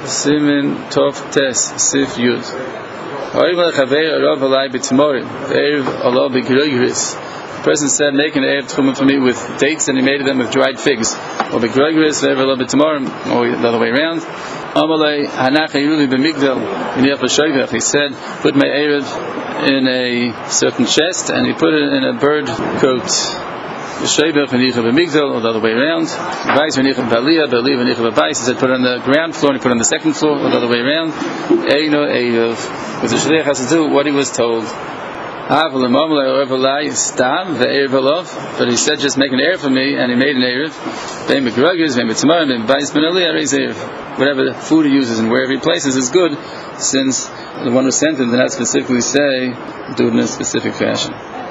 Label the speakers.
Speaker 1: Simin Tov Tes Sif Yud. The person said, make an Erev Tchumim for me with dates, and he made them with dried figs. Or Begrogris, or a little bit tomorrow, or the other way around. He said, put my Erev in a certain chest, and he put it in a bird coat. Or the other way around. He said, put it on the ground floor, and he put it on the second floor, or the other way around. Because the Shliach has to do what he was told. But he said, just make an Erev for me, and he made an Erev. Whatever food he uses and wherever he places is good, since the one who sent him did not specifically say, do it in a specific fashion.